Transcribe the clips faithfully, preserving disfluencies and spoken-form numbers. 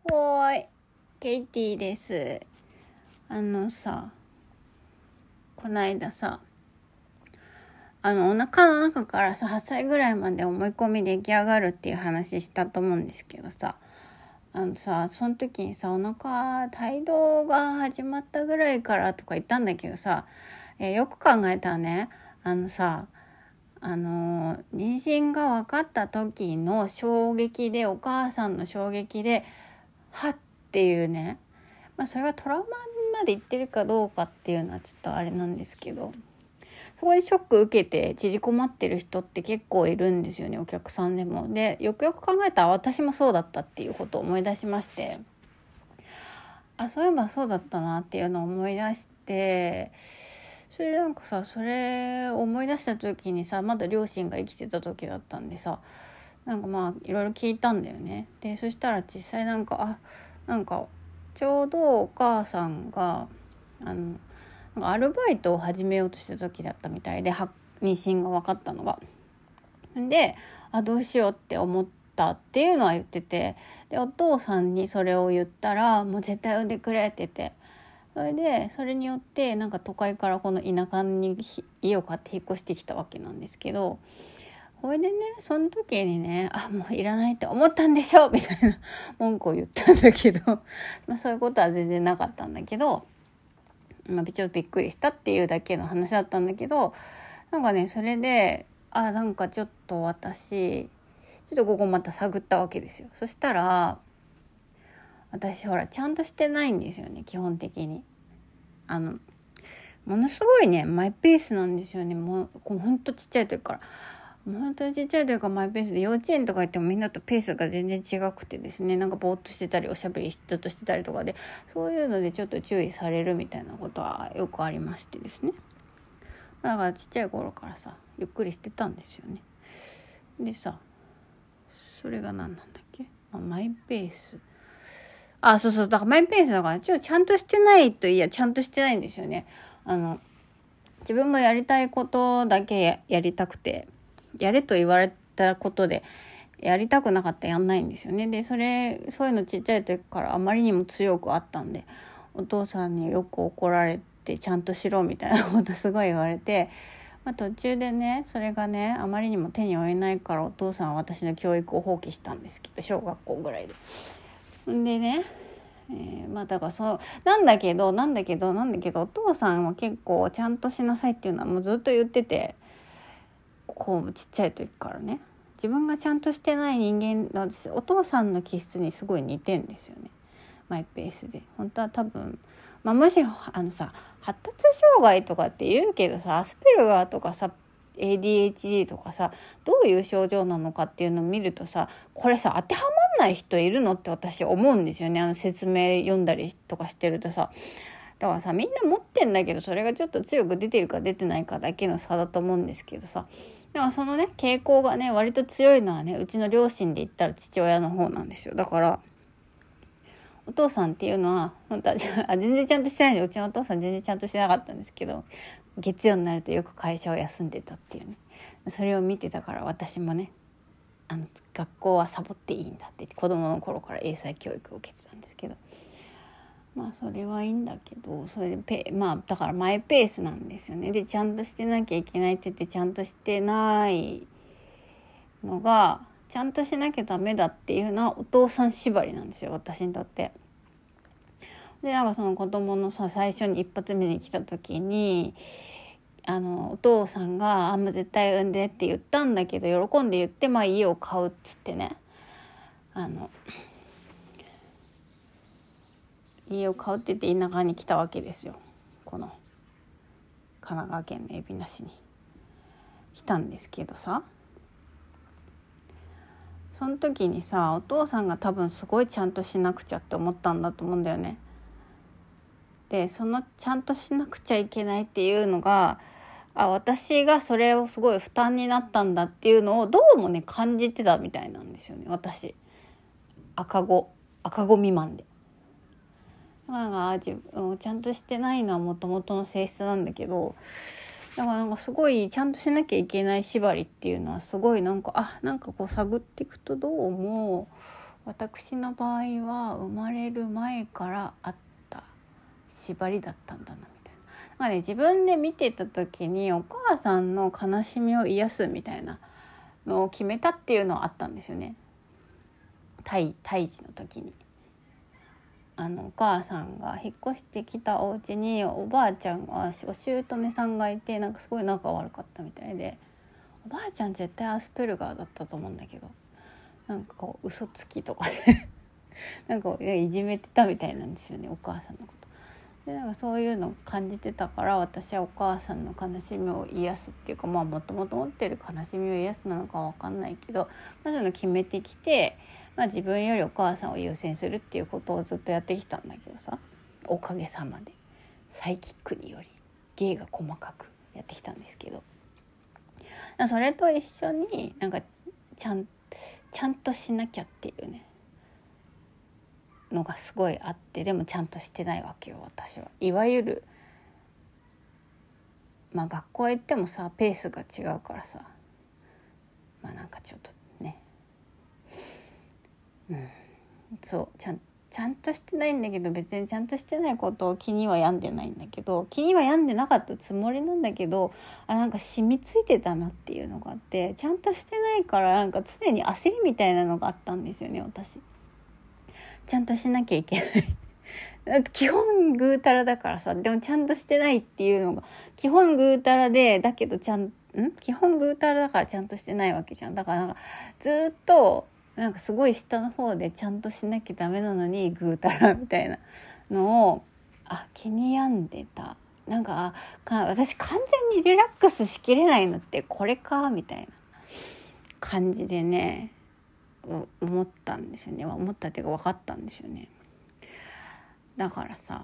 おーい、ケイティです。あのさ、こないださ、あのお腹の中からさはっさいぐらいまで思い込み出来上がるっていう話したと思うんですけどさ、あのさその時にさお腹胎動が始まったぐらいからとか言ったんだけどさ、えーよく考えたらね、あのさあの妊娠が分かった時の衝撃で、お母さんの衝撃ではっていうね、まあ、それがトラウマまでいってるかどうかっていうのはちょっとあれなんですけど、そこでショック受けて縮こまってる人って結構いるんですよね、お客さんでも。でよくよく考えたら私もそうだったっていうことを思い出しまして、あそういえばそうだったなっていうのを思い出して、それでなんかさそれを思い出した時にさ、まだ両親が生きてた時だったんでさ、なんかまあいろいろ聞いたんだよね。でそしたら実際なんかあなんかちょうどお母さんがあのなんかアルバイトを始めようとした時だったみたいで、妊娠が分かったのが。であどうしようって思ったっていうのは言ってて、でお父さんにそれを言ったらもう絶対産んでくれって言って、それでそれによってなんか都会からこの田舎に家を買って引っ越してきたわけなんですけど、これでねその時にねあもういらないって思ったんでしょみたいな文句を言ったんだけどまあそういうことは全然なかったんだけど、まあ、ちょっとびっくりしたっていうだけの話だったんだけど、なんかねそれであなんかちょっと私ちょっとここまた探ったわけですよ。そしたら私ほらちゃんとしてないんですよね、基本的に。あのものすごいねマイペースなんですよね。もうほんとちっちゃい時からもう本当にちっちゃい時からマイペースで、幼稚園とか行ってもみんなとペースが全然違くてですね、なんかぼーっとしてたりおしゃべりちょっとしてたりとかで、そういうのでちょっと注意されるみたいなことはよくありましてですね。だからちっちゃい頃からさゆっくりしてたんですよね。でさそれが何なんだっけ、あマイペース、あそうそうだからマイペースだからちょっとちゃんとしてないといやちゃんとしてないんですよね。あの自分がやりたいことだけやりたくて、やれと言われたことでやりたくなかったらやんないんですよね。でそれそういうのちっちゃい時からあまりにも強くあったんで、お父さんによく怒られてちゃんとしろみたいなことすごい言われて、まあ、途中でねそれがねあまりにも手に負えないからお父さんは私の教育を放棄したんですけど、小学校ぐらいで。んでねえー、まあだからそうなんだけどなんだけどなんだけどお父さんは結構ちゃんとしなさいっていうのはもうずっと言ってて、こうちっちゃい時からね自分がちゃんとしてない人間なんです。お父さんの気質にすごい似てんですよね、マイペースで。本当は多分、まあ、もしあのさ発達障害とかって言うけどさ、アスペルガーとかさ エーディーエイチディー とかさどういう症状なのかっていうのを見るとさ、これさ当てはまんない人いるのって私思うんですよね。あの説明読んだりとかしてるとさ、だからさみんな持ってんだけどそれがちょっと強く出てるか出てないかだけの差だと思うんですけどさ、だからそのね傾向がね割と強いのはねうちの両親で言ったら父親の方なんですよ。だからお父さんっていうのは本当は全然ちゃんとしてないんで、うちのお父さん全然ちゃんとしてなかったんですけど、月曜になるとよく会社を休んでたっていうね、それを見てたから私もねあの学校はサボっていいんだって子供の頃から英才教育を受けてたんですけど、まあそれはいいんだけど、それでペまあだからマイペースなんですよね。でちゃんとしてなきゃいけないって言ってちゃんとしてないのがちゃんとしなきゃダメだっていうのはお父さん縛りなんですよ、私にとって。でなんかその子供のさ最初に一発目に来た時にあのお父さんがあんま絶対産んでって言ったんだけど喜んで言って、まあ家を買うっつってね、あの家を買うって言って田舎に来たわけですよ。この神奈川県の海老名市に来たんですけどさ、その時にさお父さんが多分すごいちゃんとしなくちゃって思ったんだと思うんだよね。でそのちゃんとしなくちゃいけないっていうのがあ私がそれをすごい負担になったんだっていうのをどうもね感じてたみたいなんですよね、私。赤子赤子未満で。だから自分ちゃんとしてないのはもともとの性質なんだけど、だからなんかすごいちゃんとしなきゃいけない縛りっていうのはすごいなんかあなんかこう探っていくとどうも私の場合は生まれる前からあった縛りだったんだなみたいな。だからね、自分で見てた時にお母さんの悲しみを癒すみたいなのを決めたっていうのはあったんですよね。胎胎児の時にあのお母さんが引っ越してきたお家におばあちゃんがお姑さんがいて、なんかすごい仲悪かったみたいで、おばあちゃん絶対アスペルガーだったと思うんだけど、なんかこう嘘つきとかでなんかいじめてたみたいなんですよね、お母さんのことで。なんかそういうのを感じてたから、私はお母さんの悲しみを癒すっていうか、まあもともと持ってる悲しみを癒すなのかわかんないけど、まあ、そういうの決めてきて、まあ、自分よりお母さんを優先するっていうことをずっとやってきたんだけどさ、おかげさまでサイキックにより芸が細かくやってきたんですけど、それと一緒になんかちゃんちゃんとしなきゃっていうねのがすごいあって、でもちゃんとしてないわけよ私は。いわゆるまあ学校行ってもさペースが違うからさ、まあなんかちょっとね、うん、そうちゃんちゃんとしてないんだけど、別にちゃんとしてないことを気には病んでないんだけど、気には病んでなかったつもりなんだけど、あなんか染みついてたなっていうのがあって、ちゃんとしてないからなんか常に焦りみたいなのがあったんですよね私。ちゃんとしなきゃいけない基本ぐうたらだからさ、でもちゃんとしてないっていうのが基本ぐうたらで、だけどちゃんん基本ぐうたらだからちゃんとしてないわけじゃん。だからなんかずっとなんかすごい下の方でちゃんとしなきゃダメなのにぐうたらみたいなのをあ気に病んでた。なんかあか私完全にリラックスしきれないのってこれかみたいな感じでね思ったんですよね。思ったっていうか分かったんですよね。だからさ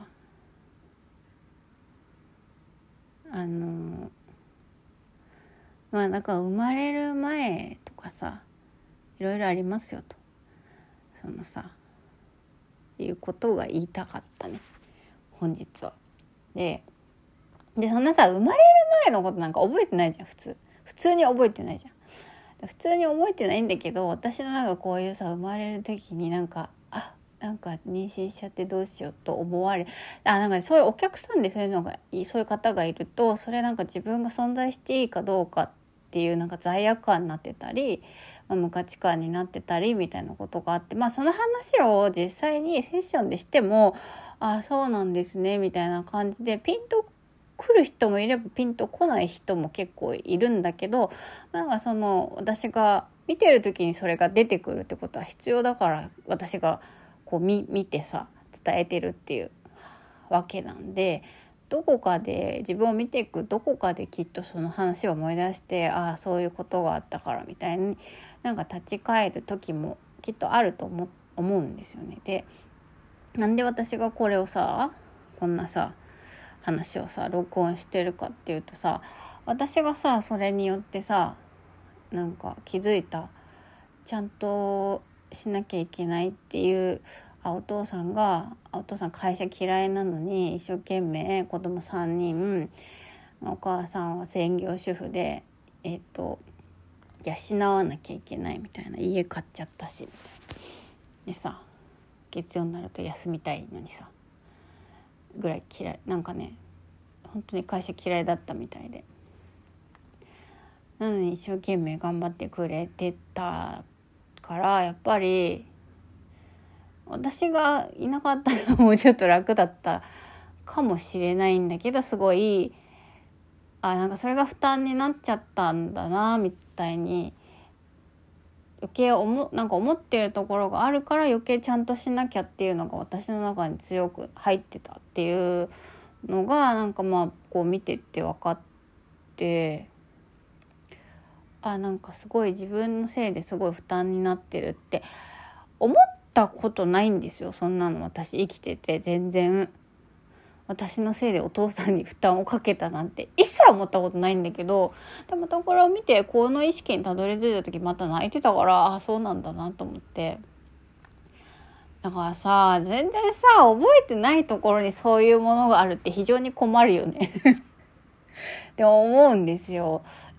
あのまあだから生まれる前とかさいろいろありますよと、そのさいうことが言いたかったね本日は。ででそんなさ生まれる前のことなんか覚えてないじゃん。普通普通に覚えてないじゃん。普通に覚えてないんだけど、私のなんかこういうさ生まれる時になんかあなんか妊娠しちゃってどうしようと思われあなんかそういうお客さんでそういうのがそういう方がいると、それなんか自分が存在していいかどうかっていうなんか罪悪感になってたり、まあ、無価値観になってたりみたいなことがあって、まあその話を実際にセッションでしてもあそうなんですねみたいな感じでピンと来る人もいればピンと来ない人も結構いるんだけど、なんかその私が見てる時にそれが出てくるってことは必要だから、私がこう 見, 見てさ伝えてるっていうわけなんで、どこかで自分を見ていくどこかできっとその話を思い出して、ああそういうことがあったからみたいになんか立ち返る時もきっとあると 思, 思うんですよね。でなんで私がこれをさこんなさ話をさ録音してるかっていうとさ、私がさそれによってさなんか気づいた、ちゃんとしなきゃいけないっていうあお父さんがお父さん会社嫌いなのに一生懸命子供さんにん、お母さんは専業主婦でえっと養わなきゃいけないみたいな、家買っちゃったしみたいなでさ、月曜になると休みたいのにさぐらい嫌い、なんかね本当に会社嫌いだったみたいで、なのに一生懸命頑張ってくれてたから、やっぱり私がいなかったらもうちょっと楽だったかもしれないんだけど、すごいあなんかそれが負担になっちゃったんだなみたいに余計思なんか思ってるところがあるから、余計ちゃんとしなきゃっていうのが私の中に強く入ってたっていうのがなんかまあこう見てって分かって、あなんかすごい自分のせいですごい負担になってるって思ったことないんですよ。そんなの私生きてて全然私のせいでお父さんに負担をかけたなんて一切思ったことないんだけど、でもまたこれを見てこの意識にたどり着いた時また泣いてたから、あそうなんだなと思って、だからさ全然さ覚えてないところにそういうものがあるって非常に困るよねって思うんですよ。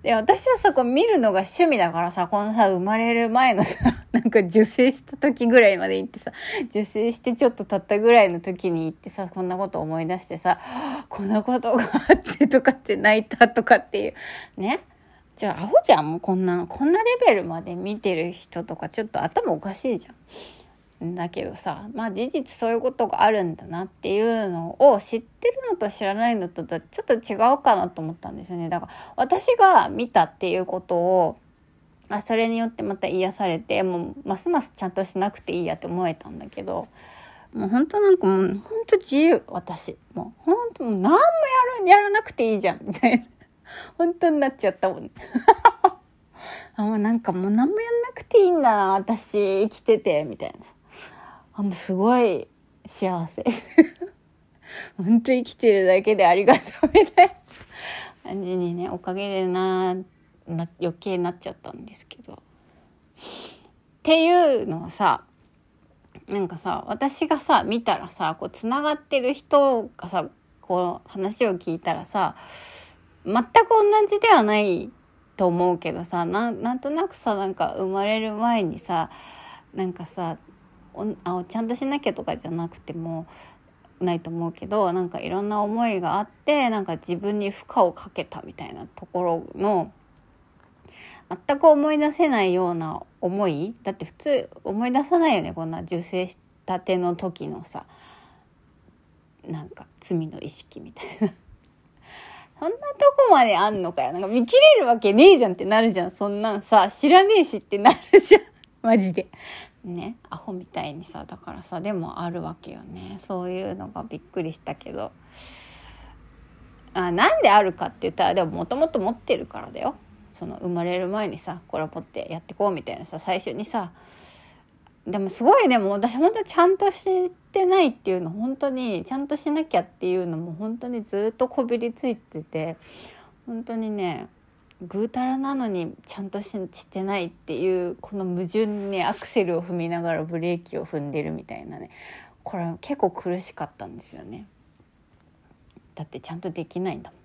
で、私はさ、こう見るのが趣味だからさ、このさ、生まれる前のさ、なんか受精した時ぐらいまで行ってさ、受精してちょっと経ったぐらいの時に行ってさ、こんなこと思い出してさ、こんなことがあってとかって泣いたとかっていう。ね。じゃあ、アホじゃん、もうこんなの。こんなレベルまで見てる人とか、ちょっと頭おかしいじゃん。だけどさ、まあ事実そういうことがあるんだなっていうのを知ってるのと知らないのとちょっと違うかなと思ったんですよね。だから私が見たっていうことを、あ、それによってまた癒されて、もうますますちゃんとしなくていいやって思えたんだけど、もう本当なんかもう本当自由、私もう本当もう何もやるやらなくていいじゃんみたいな本当になっちゃったもんねあ、もうなんかもう何もやんなくていいんだな、私生きててみたいな。あ、もうすごい幸せ本当生きてるだけでありがとうみたいな感じにね、おかげでなな余計なっちゃったんですけど、っていうのはさ、なんかさ、私がさ見たらさ、こうつながってる人がさ、こう話を聞いたらさ、全く同じではないと思うけどさ、な ん, なんとなくさ、なんか生まれる前にさ、なんかさおあちゃんとしなきゃとかじゃなくてもないと思うけど、なんかいろんな思いがあって、なんか自分に負荷をかけたみたいなところの、全く思い出せないような思いだって普通思い出さないよね、こんな受精したての時のさ、なんか罪の意識みたいなそんなとこまであんのかよ、なんか見切れるわけねえじゃんってなるじゃん。そんなんさ知らねえしってなるじゃんマジでね、アホみたいにさ。だからさ、でもあるわけよね、そういうのが。びっくりしたけど、あ、なんであるかって言ったら、でももともと持ってるからだよ。その生まれる前にさ、これを持ってやってこうみたいなさ、最初にさ。でもすごいね、もう私本当にちゃんとしてないっていうの、本当にちゃんとしなきゃっていうのも本当にずっとこびりついてて、本当にね、ぐうたらなのにちゃんと し, してないっていう、この矛盾にアクセルを踏みながらブレーキを踏んでるみたいなね、これ結構苦しかったんですよね。だってちゃんとできないんだもん。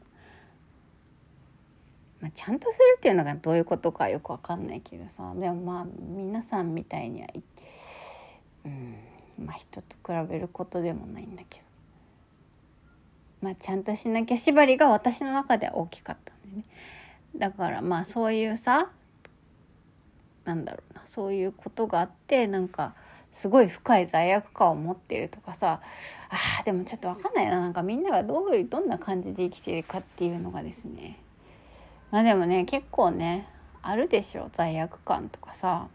まあ、ちゃんとするっていうのがどういうことかよくわかんないけどさ、でもまあ皆さんみたいには、うん、まあ人と比べることでもないんだけど、まあちゃんとしなきゃ縛りが私の中では大きかったんでね。だからまあそういうさ、なんだろうな、そういうことがあって、なんかすごい深い罪悪感を持っているとかさ、あーでもちょっと分かんないな、なんかみんながどういうどんな感じで生きているかっていうのがですね。まあでもね、結構ねあるでしょ、罪悪感とかさ、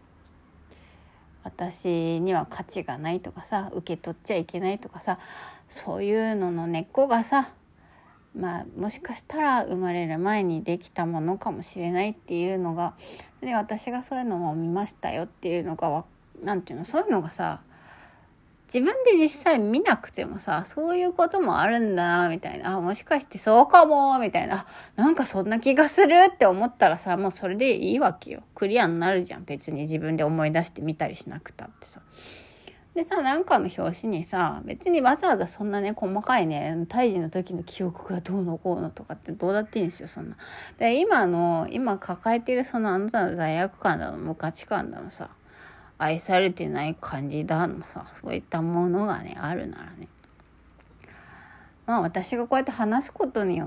私には価値がないとかさ、受け取っちゃいけないとかさ、そういうのの根っこがさ、まあもしかしたら生まれる前にできたものかもしれないっていうのが、で私がそういうのも見ましたよっていうのが、なんていうの、そういうのがさ、自分で実際見なくてもさ、そういうこともあるんだなみたいな、あ、もしかしてそうかもみたいな、あ、なんかそんな気がするって思ったらさ、もうそれでいいわけよ。クリアになるじゃん、別に自分で思い出してみたりしなくたってさ。でさ、なんかの表紙にさ、別にわざわざそんなね、細かいね、胎児の時の記憶がどうのこうのとかってどうだっていいんですよ、そんな。で、今の、今抱えているそのあなたの罪悪感だの、無価値観だのさ、愛されてない感じだのさ、そういったものがね、あるならね。まあ私がこうやって話すことによって、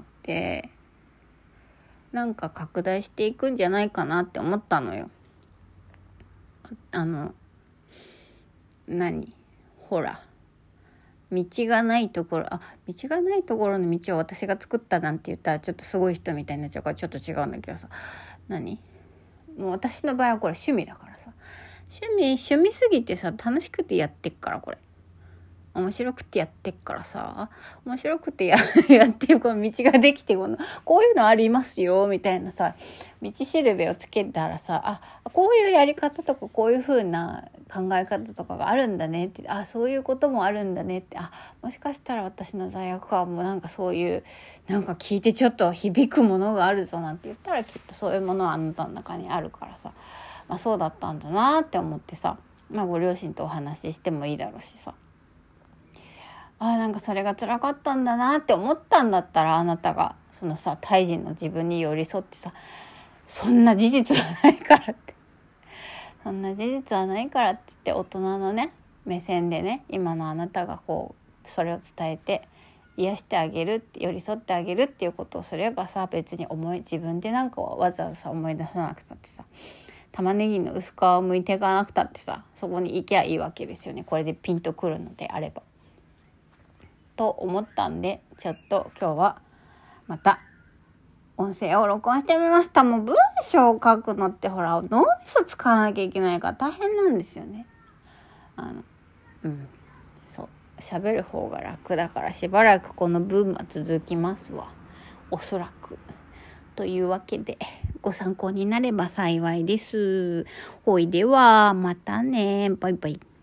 なんか拡大していくんじゃないかなって思ったのよ。あの、何ほら道がないところ、あ、道がないところの道を私が作ったなんて言ったらちょっとすごい人みたいになっちゃうからちょっと違うんだけどさ、何もう私の場合はこれ趣味だからさ、趣味趣味すぎてさ、楽しくてやってっから、これ面白くてやってっからさ、面白くて や, やってこの道ができて、このこういうのありますよみたいなさ、道しるべをつけたらさ、あ、こういうやり方とかこういう風な考え方とかがあるんだねって、あ、そういうこともあるんだねって、あ、もしかしたら私の罪悪感もなんかそういう、なんか聞いてちょっと響くものがあるぞなんて言ったら、きっとそういうものはあなたの中にあるからさ、まあそうだったんだなって思ってさ、まあご両親とお話ししてもいいだろうしさ、あ、なんかそれが辛かったんだなって思ったんだったら、あなたがそのさ、胎児の自分に寄り添ってさ、 そんな事実はないからってそんな事実はないからって言って大人のね目線でね今のあなたがこうそれを伝えて癒してあげるって寄り添ってあげるっていうことをすればさ、別に思い自分でなんかわざわざ思い出さなくたってさ、玉ねぎの薄皮を剥いていかなくたってさ、そこに行きゃいいわけですよね。これでピンとくるのであればと思ったんで、ちょっと今日はまた音声を録音してみました。もう文章を書くのってほら脳みそ使わなきゃいけないから大変なんですよね。あのうんそう喋る方が楽だからしばらくこのブームは続きますわ、おそらく。というわけでご参考になれば幸いです。ほいではまたね、バイバイ。